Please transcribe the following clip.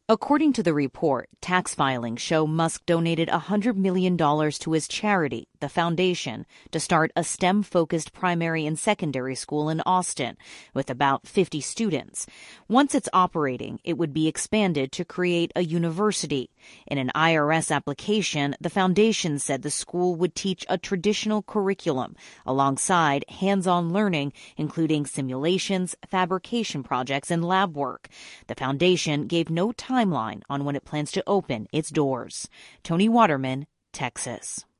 According to the report, tax filings show Musk donated $100 million to his charity, the Foundation, to start a STEM-focused primary and secondary school in Austin with about 50 students. Once it's operating, it would be expanded to create a university. In an IRS application, the Foundation said the school would teach a traditional curriculum alongside hands-on learning, including simulations, fabrication projects, and lab work. The Foundation gave no timeline on when it plans to open its doors. Tony Waterman, Texas.